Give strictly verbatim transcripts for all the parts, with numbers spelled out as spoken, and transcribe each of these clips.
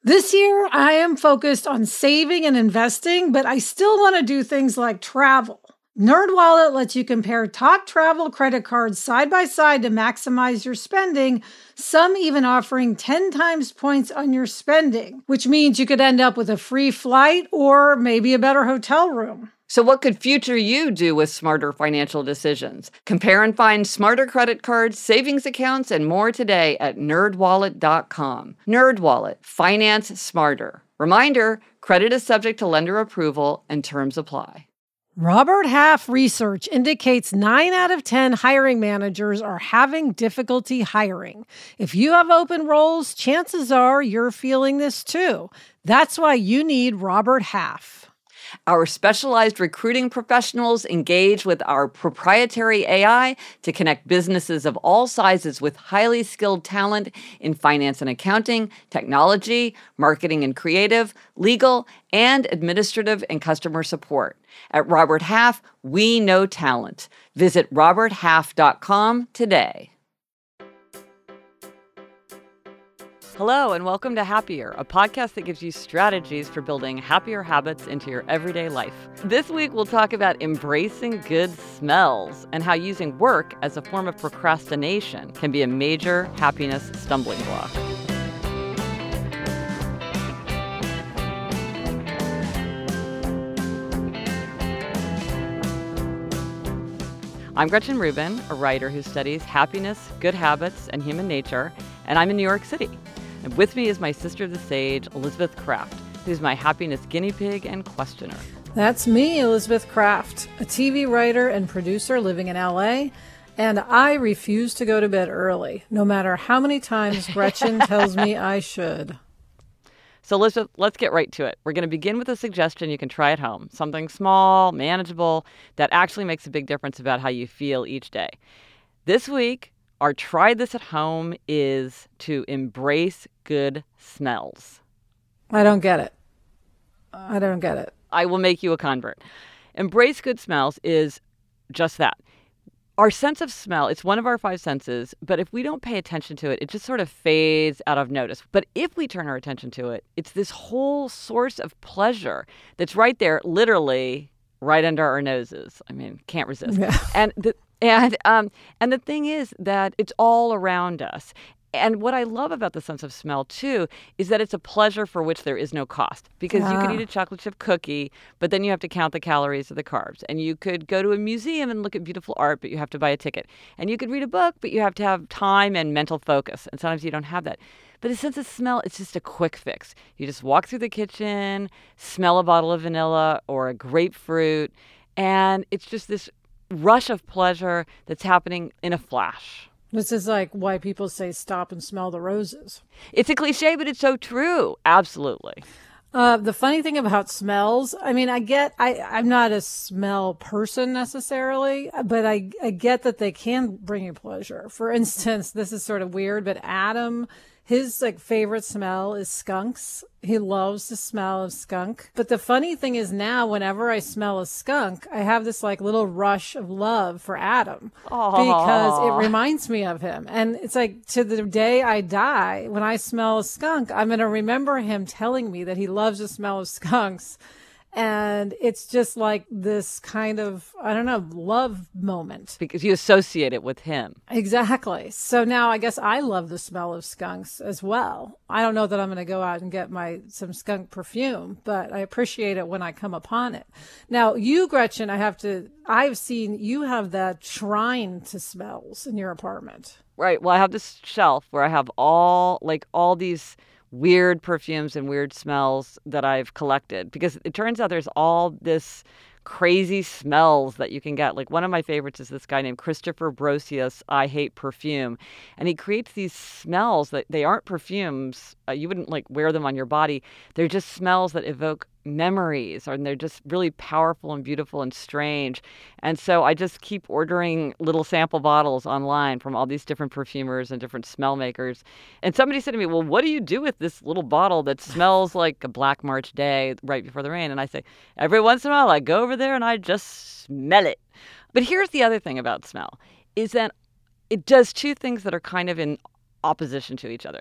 This year, I am focused on saving and investing, but I still want to do things like travel. NerdWallet lets you compare top travel credit cards side by side to maximize your spending, some even offering ten times points on your spending, which means you could end up with a free flight or maybe a better hotel room. So what could future you do with smarter financial decisions? Compare and find smarter credit cards, savings accounts, and more today at nerd wallet dot com. NerdWallet. Finance smarter. Reminder, credit is subject to lender approval and terms apply. Robert Half research indicates nine out of ten hiring managers are having difficulty hiring. If you have open roles, chances are you're feeling this too. That's why you need Robert Half. Our specialized recruiting professionals engage with our proprietary A I to connect businesses of all sizes with highly skilled talent in finance and accounting, technology, marketing and creative, legal, and administrative and customer support. At Robert Half, we know talent. Visit robert half dot com today. Hello, and welcome to Happier, a podcast that gives you strategies for building happier habits into your everyday life. This week, we'll talk about embracing good smells and how using work as a form of procrastination can be a major happiness stumbling block. I'm Gretchen Rubin, a writer who studies happiness, good habits, and human nature, and I'm in New York City. And with me is my sister, the sage, Elizabeth Craft, who's my happiness guinea pig and questioner. That's me, Elizabeth Craft, a T V writer and producer living in L A, and I refuse to go to bed early, no matter how many times Gretchen tells me I should. So Elizabeth, let's get right to it. We're going to begin with a suggestion you can try at home, something small, manageable, that actually makes a big difference about how you feel each day. This week, our try this at home is to embrace good smells. I don't get it. I don't get it. I will make you a convert. Embrace good smells is just that. Our sense of smell, it's one of our five senses, but if we don't pay attention to it, it just sort of fades out of notice. But if we turn our attention to it, it's this whole source of pleasure that's right there, literally right under our noses. I mean, can't resist. Yeah. And the And um, and the thing is that it's all around us. And what I love about the sense of smell, too, is that it's a pleasure for which there is no cost. Because ah. you could eat a chocolate chip cookie, but then you have to count the calories of the carbs. And you could go to a museum and look at beautiful art, but you have to buy a ticket. And you could read a book, but you have to have time and mental focus. And sometimes you don't have that. But the sense of smell, it's just a quick fix. You just walk through the kitchen, smell a bottle of vanilla or a grapefruit, and it's just this rush of pleasure that's happening in a flash. This is like why people say stop and smell the roses. It's a cliche, but it's so true. Absolutely. Uh, the funny thing about smells, I mean, I get, I, I'm not a smell person necessarily, but I, I get that they can bring you pleasure. For instance, this is sort of weird, but Adam, his like favorite smell is skunks. He loves the smell of skunk. But the funny thing is now, whenever I smell a skunk, I have this like little rush of love for Adam. Aww. Because it reminds me of him. And it's like to the day I die, when I smell a skunk, I'm going to remember him telling me that he loves the smell of skunks. And it's just like this kind of, I don't know, love moment. Because you associate it with him. Exactly. So now I guess I love the smell of skunks as well. I don't know that I'm going to go out and get my some skunk perfume, but I appreciate it when I come upon it. Now, you, Gretchen, I have to, I've seen you have that shrine to smells in your apartment. Right. Well, I have this shelf where I have all, like, all these weird perfumes and weird smells that I've collected, because it turns out there's all this crazy smells that you can get. Like, one of my favorites is this guy named Christopher Brosius, I Hate Perfume. And he creates these smells that they aren't perfumes. Uh, you wouldn't like wear them on your body. They're just smells that evoke memories, and they're just really powerful and beautiful and strange. And so I just keep ordering little sample bottles online from all these different perfumers and different smell makers. And somebody said to me, well, what do you do with this little bottle that smells like a black March day right before the rain? And I say, every once in a while I go over there and I just smell it. But here's the other thing about smell, is that it does two things that are kind of in opposition to each other.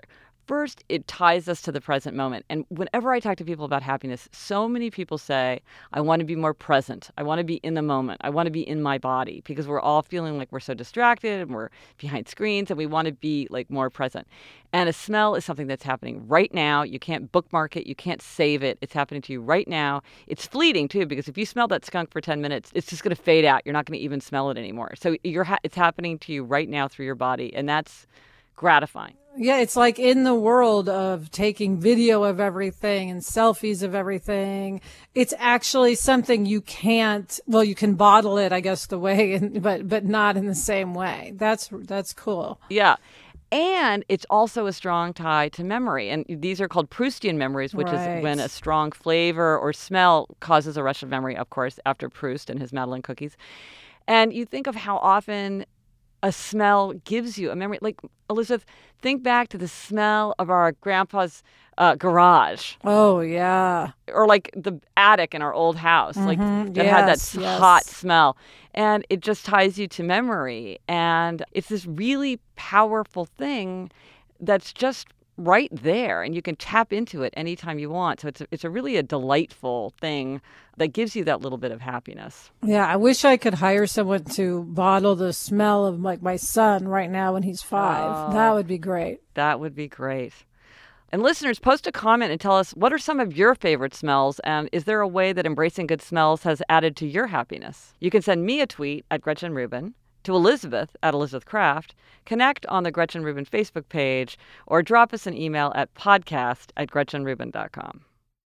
First, it ties us to the present moment. And whenever I talk to people about happiness, so many people say, I want to be more present. I want to be in the moment. I want to be in my body, because we're all feeling like we're so distracted and we're behind screens, and we want to be like more present. And a smell is something that's happening right now. You can't bookmark it. You can't save it. It's happening to you right now. It's fleeting too, because if you smell that skunk for ten minutes, it's just going to fade out. You're not going to even smell it anymore. So you're ha- it's happening to you right now through your body. And that's gratifying. Yeah, it's like in the world of taking video of everything and selfies of everything, it's actually something you can't, well, you can bottle it, I guess, the way, but but not in the same way. That's that's cool. Yeah. And it's also a strong tie to memory. And these are called Proustian memories, which Right. is when a strong flavor or smell causes a rush of memory, of course, after Proust and his Madeleine cookies. And you think of how often a smell gives you a memory. Like, Elizabeth, think back to the smell of our grandpa's uh, garage, Oh, yeah. or like the attic in our old house, like Mhm. that had that Yes, yes. hot smell. And it just ties you to memory. And it's this really powerful thing that's just right there, and you can tap into it anytime you want. So it's a, it's a really a delightful thing that gives you that little bit of happiness. Yeah, I wish I could hire someone to bottle the smell of like my son right now when he's five. Oh. That would be great. That would be great. And listeners, post a comment and tell us, what are some of your favorite smells? And is there a way that embracing good smells has added to your happiness? You can send me a tweet at Gretchen Rubin, to Elizabeth at Elizabeth Kraft, connect on the Gretchen Rubin Facebook page, or drop us an email at podcast at gretchen rubin dot com.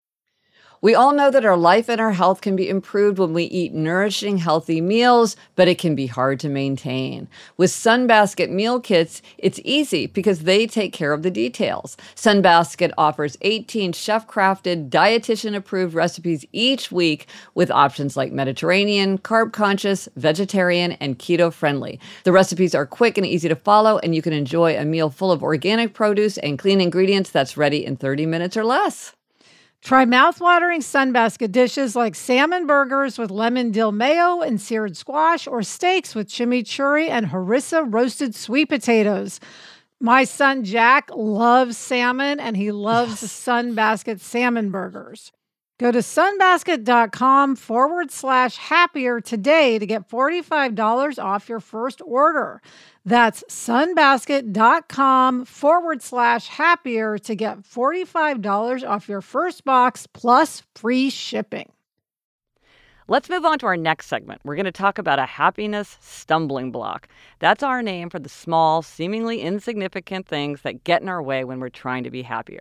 We all know that our life and our health can be improved when we eat nourishing, healthy meals, but it can be hard to maintain. With Sunbasket meal kits, it's easy because they take care of the details. Sunbasket offers eighteen chef-crafted, dietitian-approved recipes each week with options like Mediterranean, carb-conscious, vegetarian, and keto-friendly. The recipes are quick and easy to follow, and you can enjoy a meal full of organic produce and clean ingredients that's ready in thirty minutes or less. Try mouthwatering Sunbasket dishes like salmon burgers with lemon dill mayo and seared squash, or steaks with chimichurri and harissa roasted sweet potatoes. My son Jack loves salmon, and he loves the Sunbasket salmon burgers. Go to sunbasket.com forward slash happier today to get forty-five dollars off your first order. That's sunbasket.com forward slash happier to get forty-five dollars off your first box plus free shipping. Let's move on to our next segment. We're going to talk about a happiness stumbling block. That's our name for the small, seemingly insignificant things that get in our way when we're trying to be happier.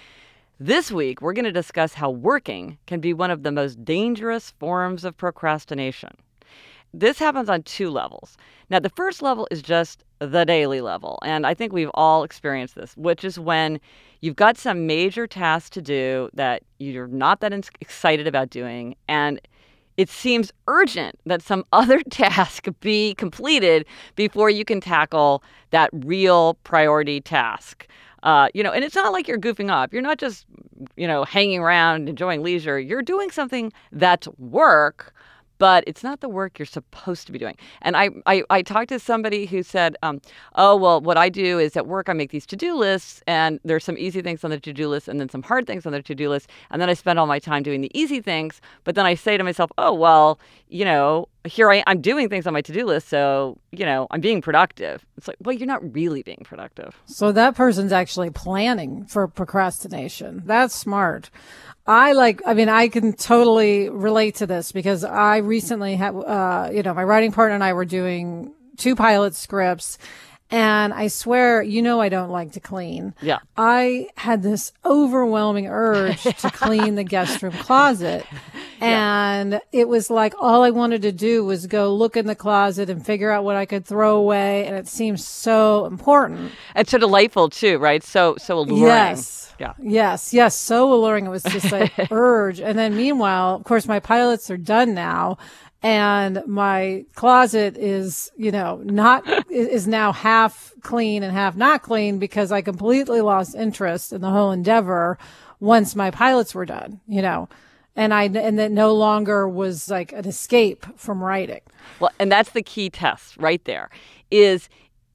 This week, we're going to discuss how working can be one of the most dangerous forms of procrastination. This happens on two levels. Now, the first level is just the daily level, and I think we've all experienced this, which is when you've got some major task to do that you're not that excited about doing, and it seems urgent that some other task be completed before you can tackle that real priority task. Uh, you know, and it's not like you're goofing off. You're not just, you know, hanging around, enjoying leisure. You're doing something that's work, but it's not the work you're supposed to be doing. And I, I, I talked to somebody who said, um, oh, well, what I do is at work, I make these to-do lists, and there's some easy things on the to-do list and then some hard things on the to-do list. And then I spend all my time doing the easy things. But then I say to myself, oh, well, you know, here I, I'm doing things on my to-do list. So, you know, I'm being productive. It's like, well, you're not really being productive. So that person's actually planning for procrastination. That's smart. I like, I mean, I can totally relate to this because I recently had, uh, you know, my writing partner and I were doing two pilot scripts, and I swear, you know, I don't like to clean. Yeah. I had this overwhelming urge to clean the guest room closet. And yeah. It was like all I wanted to do was go look in the closet and figure out what I could throw away. And it seems so important. And so delightful too, right? So, so alluring. Yes. Yeah. Yes. Yes. So alluring. It was just like urge. And then meanwhile, of course, my pilots are done now. And my closet is, you know, not, is now half clean and half not clean because I completely lost interest in the whole endeavor once my pilots were done, you know, and I, and that no longer was like an escape from writing. Well, and that's the key test right there is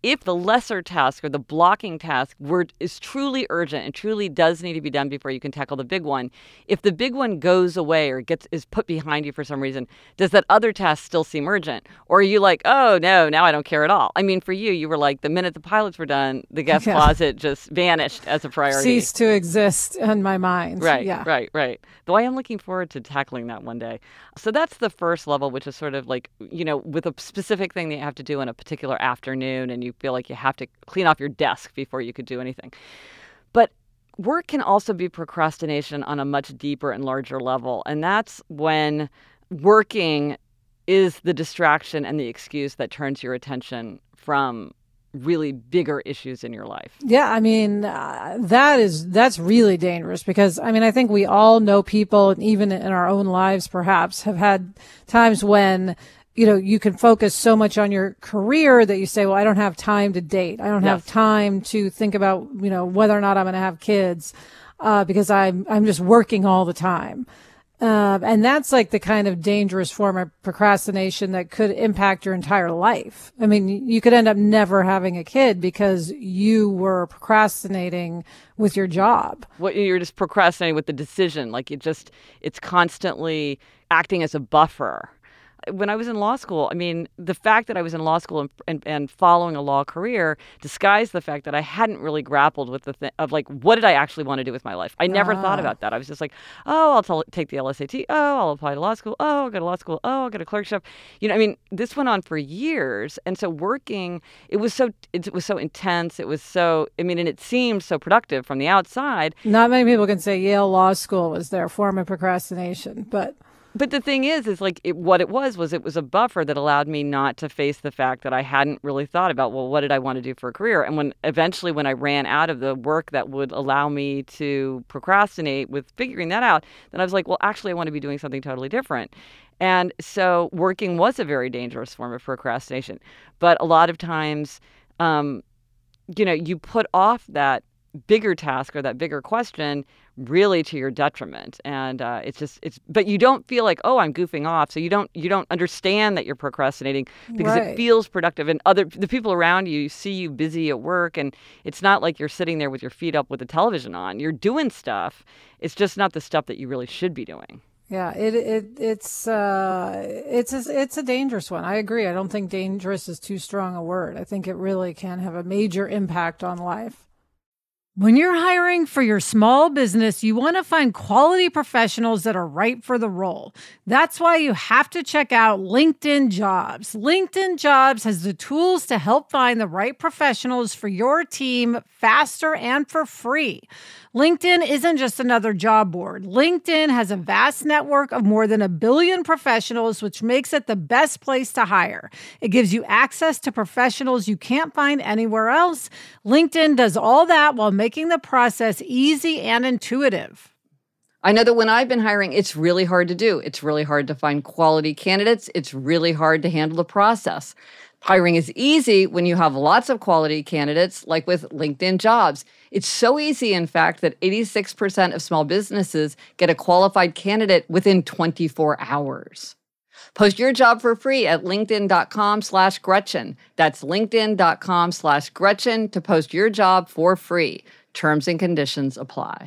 if the lesser task or the blocking task were is truly urgent and truly does need to be done before you can tackle the big one, if the big one goes away or gets is put behind you for some reason, does that other task still seem urgent? Or are you like, oh, no, now I don't care at all? I mean, for you, you were like, the minute the pilots were done, the guest Yeah. closet just vanished as a priority. Ceased to exist in my mind. Right, Yeah. right, right. Though I am looking forward to tackling that one day. So that's the first level, which is sort of like, you know, with a specific thing that you have to do in a particular afternoon and you feel like you have to clean off your desk before you could do anything. But work can also be procrastination on a much deeper and larger level. And that's when working is the distraction and the excuse that turns your attention from really bigger issues in your life. Yeah, I mean, uh, that is, that's really dangerous because, I mean, I think we all know people, and even in our own lives perhaps, have had times when, you know, you can focus so much on your career that you say, well, I don't have time to date. I don't Yes. have time to think about, you know, whether or not I'm going to have kids, uh, because I'm, I'm just working all the time. Uh, and that's like the kind of dangerous form of procrastination that could impact your entire life. I mean, you could end up never having a kid because you were procrastinating with your job. What you're just procrastinating with the decision, like it just it's constantly acting as a buffer. When I was in law school, I mean, the fact that I was in law school and, and, and following a law career disguised the fact that I hadn't really grappled with the thing of like, what did I actually want to do with my life? I never Ah. thought about that. I was just like, oh, I'll tell, take the L S A T. Oh, I'll apply to law school. Oh, I'll go to law school. Oh, I'll get a clerkship. You know, I mean, this went on for years. And so working, it was so, it was so intense. It was so, I mean, and it seemed so productive from the outside. Not many people can say Yale Law School was their form of procrastination, but But the thing is, is like it, what it was, was it was a buffer that allowed me not to face the fact that I hadn't really thought about, well, what did I want to do for a career? And when eventually when I ran out of the work that would allow me to procrastinate with figuring that out, then I was like, well, actually, I want to be doing something totally different. And so working was a very dangerous form of procrastination. But a lot of times, um, you know, you put off that bigger task or that bigger question really to your detriment. And uh, it's just, it's, but you don't feel like, oh, I'm goofing off. So you don't, you don't understand that you're procrastinating because Right. it feels productive. And other, the people around you see you busy at work and it's not like you're sitting there with your feet up with the television on. You're doing stuff. It's just not the stuff that you really should be doing. yeah, it it it's uh it's a, it's a dangerous one. I agree. I don't think dangerous is too strong a word. I think it really can have a major impact on life. When you're hiring for your small business, you want to find quality professionals that are right for the role. That's why you have to check out LinkedIn Jobs. LinkedIn Jobs has the tools to help find the right professionals for your team faster and for free. LinkedIn isn't just another job board. LinkedIn has a vast network of more than a billion professionals, which makes it the best place to hire. It gives you access to professionals you can't find anywhere else. LinkedIn does all that while making the process easy and intuitive. I know that when I've been hiring, it's really hard to do. It's really hard to find quality candidates. It's really hard to handle the process. Hiring is easy when you have lots of quality candidates, like with LinkedIn Jobs. It's so easy, in fact, that eighty-six percent of small businesses get a qualified candidate within twenty-four hours. Post your job for free at linkedin.com slash Gretchen. That's linkedin.com slash Gretchen to post your job for free. Terms and conditions apply.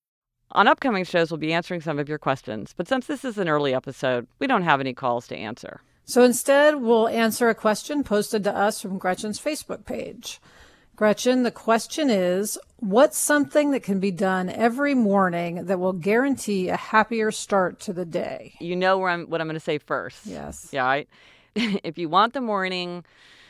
On upcoming shows, we'll be answering some of your questions. But since this is an early episode, we don't have any calls to answer. So instead, we'll answer a question posted to us from Gretchen's Facebook page. Gretchen, the question is, what's something that can be done every morning that will guarantee a happier start to the day? You know where I'm, what I'm going to say first. Yes. Yeah. Right? If you want the morning,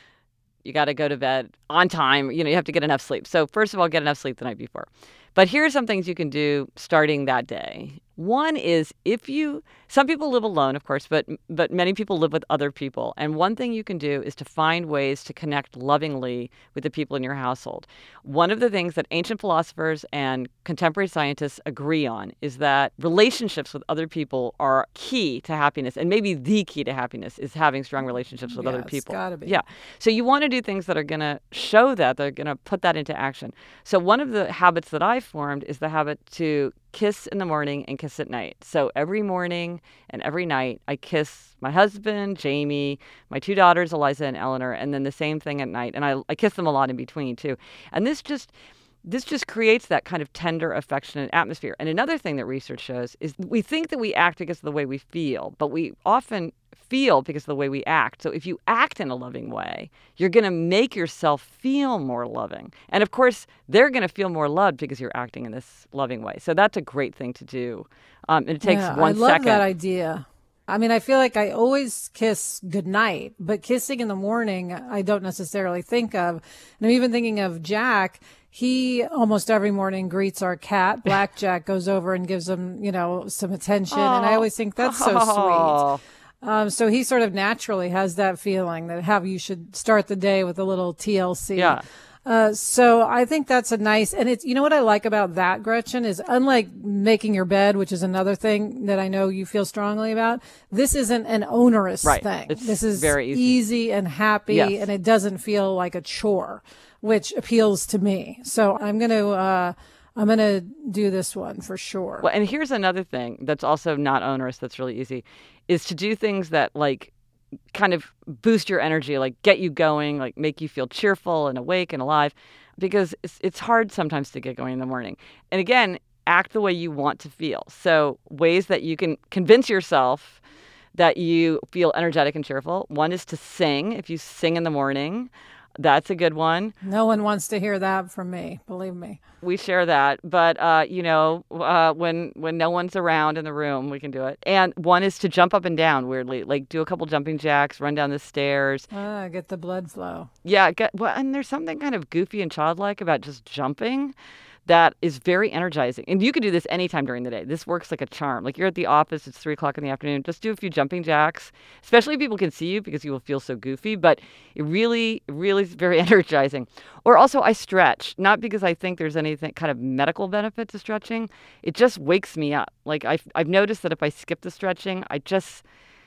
you got to go to bed on time. You know, you have to get enough sleep. So first of all, get enough sleep the night before. But here's some things you can do starting that day. One is if you, some people live alone, of course, but but many people live with other people. And one thing you can do is to find ways to connect lovingly with the people in your household. One of the things that ancient philosophers and contemporary scientists agree on is that relationships with other people are key to happiness. And maybe the key to happiness is having strong relationships with Yeah, other it's people. gotta be. Yeah. So you want to do things that are going to show that, they're going to put that into action. So one of the habits that I formed is the habit to kiss in the morning and kiss at night. So every morning and every night, I kiss my husband, Jamie, my two daughters, Eliza and Eleanor, and then the same thing at night. And I, I kiss them a lot in between, too. And this just... This just creates that kind of tender, affectionate atmosphere. And another thing that research shows is we think that we act because of the way we feel, but we often feel because of the way we act. So if you act in a loving way, you're going to make yourself feel more loving. And of course, they're going to feel more loved because you're acting in this loving way. So that's a great thing to do. Um, and it takes yeah, one I love second. that idea. I mean, I feel like I always kiss goodnight, but kissing in the morning, I don't necessarily think of. And I'm even thinking of Jack. He almost every morning greets our cat. Blackjack goes over and gives him, you know, some attention. Oh. And I always think that's so Oh. sweet. Um, so he sort of naturally has that feeling that how you should start the day with a little T L C. Yeah. Uh, so I think that's a nice, and it's, you know what I like about that, Gretchen, is unlike making your bed, which is another thing that I know you feel strongly about, this isn't an onerous Right. thing. It's this is very easy. easy and happy, Yes. and it doesn't feel like a chore, which appeals to me. So I'm going to, uh, I'm going to do this one for sure. Well, and here's another thing that's also not onerous that's really easy, is to do things that like kind of boost your energy, like get you going, like make you feel cheerful and awake and alive, because it's, it's hard sometimes to get going in the morning. And again, act the way you want to feel. So ways that you can convince yourself that you feel energetic and cheerful. One is to sing. If you sing in the morning, that's a good one. No one wants to hear that from me, believe me. We share that, but uh, you know, uh, when when no one's around in the room, we can do it. And one is to jump up and down weirdly, like do a couple jumping jacks, run down the stairs. Ah, get the blood flow. Yeah, get, well, and there's something kind of goofy and childlike about just jumping that is very energizing. And you can do this anytime during the day. This works like a charm. Like you're at the office, it's three o'clock in the afternoon. Just do a few jumping jacks, especially if people can see you because you will feel so goofy. But it really, really is very energizing. Or also I stretch, not because I think there's anything kind of medical benefit to stretching. It just wakes me up. Like I've, I've noticed that if I skip the stretching, I just...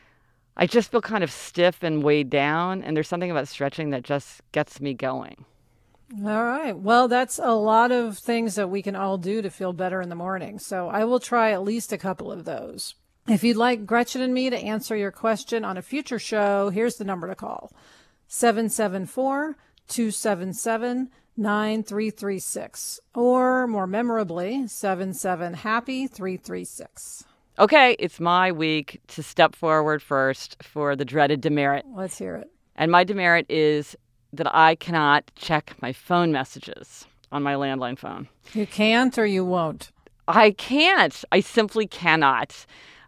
I just feel kind of stiff and weighed down. And there's something about stretching that just gets me going. All right. Well, that's a lot of things that we can all do to feel better in the morning. So I will try at least a couple of those. If you'd like Gretchen and me to answer your question on a future show, here's the number to call. seven seven four, two seven seven, nine three three six. Or more memorably, seven seven happy three three six. Okay, it's my week to step forward first for the dreaded demerit. Let's hear it. And my demerit is that I cannot check my phone messages on my landline phone. You can't or you won't? I can't. I simply cannot.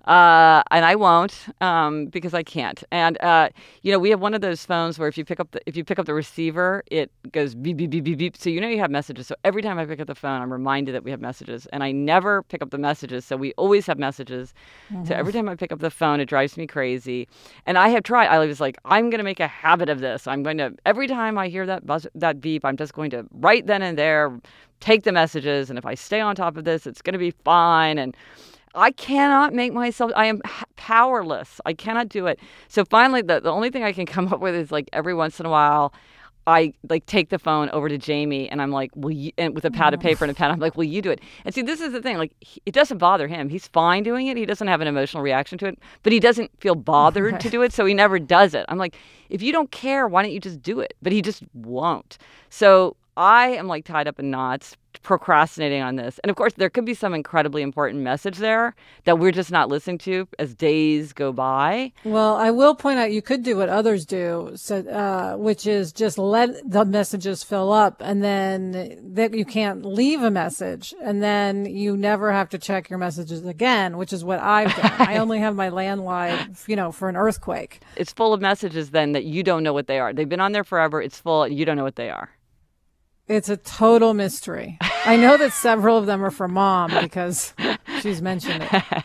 Uh, and I won't um, because I can't. And uh, you know, we have one of those phones where if you pick up the if you pick up the receiver, it goes beep beep beep beep beep. So you know you have messages. So every time I pick up the phone, I'm reminded that we have messages. And I never pick up the messages, so we always have messages. Mm-hmm. So every time I pick up the phone, it drives me crazy. And I have tried. I was like, I'm going to make a habit of this. I'm going to every time I hear that buzz, that beep, I'm just going to right then and there take the messages. And if I stay on top of this, it's going to be fine. And I cannot make myself, I am powerless. I cannot do it. So finally, the, the only thing I can come up with is like every once in a while, I like take the phone over to Jamie and I'm like, will you, and with a pad of paper and a pen, I'm like, will you do it? And see, this is the thing, like he, it doesn't bother him. He's fine doing it. He doesn't have an emotional reaction to it, but he doesn't feel bothered Right. to do it. So he never does it. I'm like, if you don't care, why don't you just do it? But he just won't. So I am like tied up in knots, procrastinating on this. And of course, there could be some incredibly important message there that we're just not listening to as days go by. Well, I will point out you could do what others do, so, uh, which is just let the messages fill up and then that you can't leave a message and then you never have to check your messages again, which is what I've done. I only have my landline, you know, for an earthquake. It's full of messages then that you don't know what they are. They've been on there forever. It's full and you don't know what they are. It's a total mystery. I know that several of them are for Mom because she's mentioned it.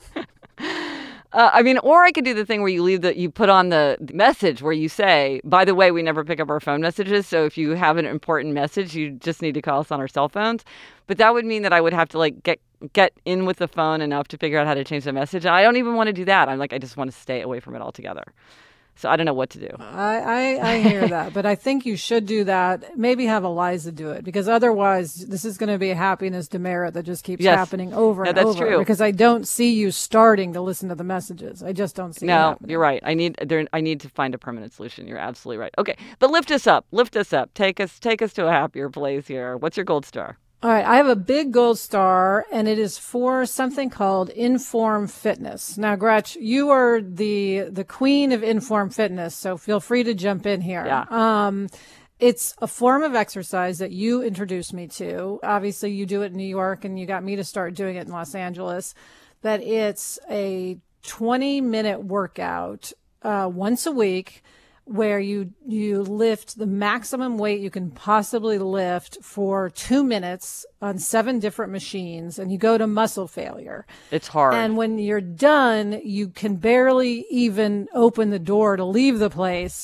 Uh, I mean, or I could do the thing where you leave the, you put on the message where you say, by the way, we never pick up our phone messages. So if you have an important message, you just need to call us on our cell phones. But that would mean that I would have to like get, get in with the phone enough to figure out how to change the message. And I don't even want to do that. I'm like, I just want to stay away from it altogether. So I don't know what to do. I, I, I hear that, but I think you should do that. Maybe have Eliza do it, because otherwise this is going to be a happiness demerit that just keeps Yes. happening over No, and that's over. true. Because I don't see you starting to listen to the messages. I just don't see it No, happening. you're right. I need there. I need to find a permanent solution. You're absolutely right. Okay, but lift us up. Lift us up. Take us. Take us to a happier place here. What's your gold star? All right, I have a big gold star, and it is for something called Inform Fitness. Now, Gretch, you are the the queen of Inform Fitness, so feel free to jump in here. Yeah. Um, it's a form of exercise that you introduced me to. Obviously, you do it in New York, and you got me to start doing it in Los Angeles. That it's a twenty-minute workout uh, once a week, where you you lift the maximum weight you can possibly lift for two minutes on seven different machines, and you go to muscle failure. It's hard. And when you're done, you can barely even open the door to leave the place.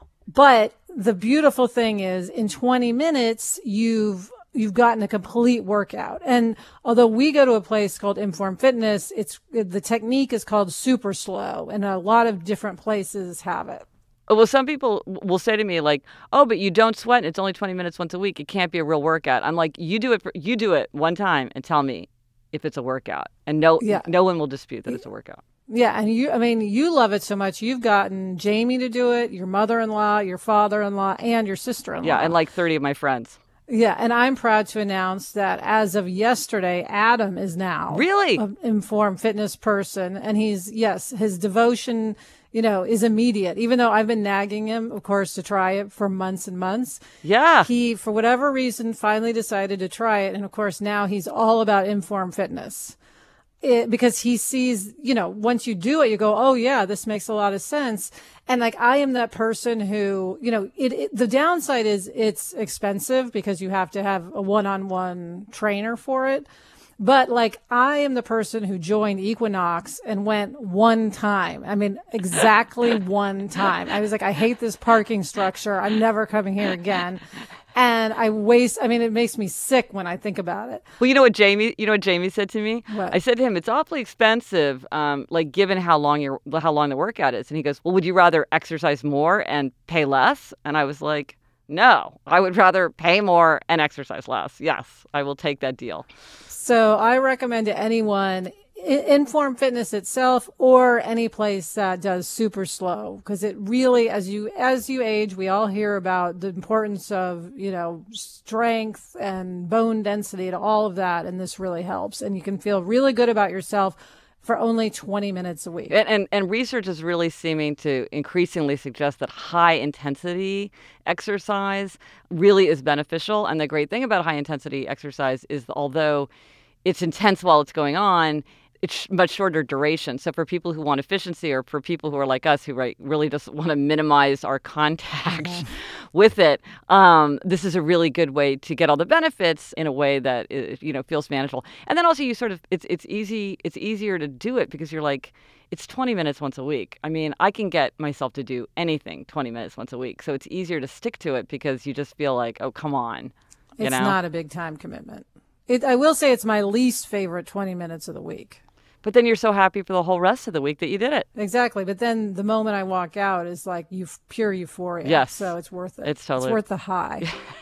But the beautiful thing is, in twenty minutes, you've you've gotten a complete workout. And although we go to a place called Inform Fitness, it's the technique is called super slow, and a lot of different places have it. Well, some people will say to me like, "Oh, but you don't sweat. And it's only twenty minutes once a week. It can't be a real workout." I'm like, "You do it. For, you do it one time and tell me if it's a workout, and no, Yeah. no one will dispute that it's a workout." Yeah, and you, I mean, you love it so much. You've gotten Jamie to do it, your mother-in-law, your father-in-law, and your sister-in-law. Yeah, and like thirty of my friends. Yeah, and I'm proud to announce that as of yesterday, Adam is now Really? an Informed Fitness person, and he's yes, his devotion, you know, is immediate. Even though I've been nagging him, of course, to try it for months and months. Yeah. He, for whatever reason, finally decided to try it, and of course now he's all about Informed Fitness. It, because he sees, you know, once you do it, you go, oh yeah, this makes a lot of sense. And like, I am that person who, you know, it, it the downside is it's expensive because you have to have a one-on-one trainer for it. But like, I am the person who joined Equinox and went one time. I mean, exactly one time. I was like, I hate this parking structure. I'm never coming here again. And I waste, I mean, it makes me sick when I think about it. Well, you know what Jamie, you know what Jamie said to me? What? I said to him, it's awfully expensive, um, like given how long your how long the workout is. And he goes, well, would you rather exercise more and pay less? And I was like, no, I would rather pay more and exercise less. Yes, I will take that deal. So I recommend to anyone, Inform Fitness itself or any place that does super slow, because it really, as you as you age, we all hear about the importance of, you know, strength and bone density and all of that, and this really helps, and you can feel really good about yourself for only twenty minutes a week. And, and and research is really seeming to increasingly suggest that high intensity exercise really is beneficial. And the great thing about high intensity exercise is that although it's intense while it's going on, it's much shorter duration. So for people who want efficiency, or for people who are like us who right, really just want to minimize our contact mm-hmm. with it, um, this is a really good way to get all the benefits in a way that it, you know, feels manageable. And then also you sort of it's it's easy it's easier to do it because you're like, it's twenty minutes once a week. I mean, I can get myself to do anything twenty minutes once a week. So it's easier to stick to it because you just feel like, oh, come on. You it's know? not a big time commitment. It, I will say it's my least favorite twenty minutes of the week. But then you're so happy for the whole rest of the week that you did it. Exactly. But then the moment I walk out is like you pure euphoria. Yes. So it's worth it. It's totally It's worth the high.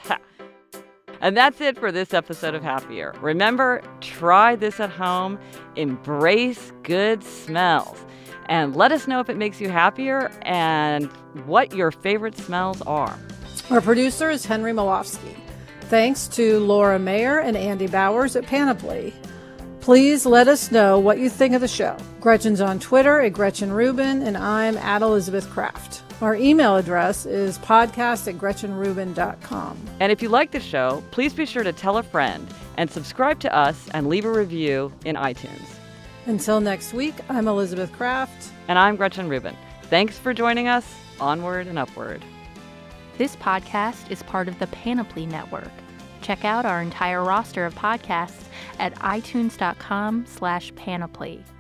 And that's it for this episode of Happier. Remember, try this at home. Embrace good smells. And let us know if it makes you happier and what your favorite smells are. Our producer is Henry Malofsky. Thanks to Laura Mayer and Andy Bowers at Panoply. Please let us know what you think of the show. Gretchen's on Twitter at Gretchen Rubin, and I'm at Elizabeth Kraft. Our email address is podcast at gretchen rubin dot com. And if you like the show, please be sure to tell a friend and subscribe to us and leave a review in iTunes. Until next week, I'm Elizabeth Kraft. And I'm Gretchen Rubin. Thanks for joining us. Onward and upward. This podcast is part of the Panoply Network. Check out our entire roster of podcasts at itunes dot com slash panoply.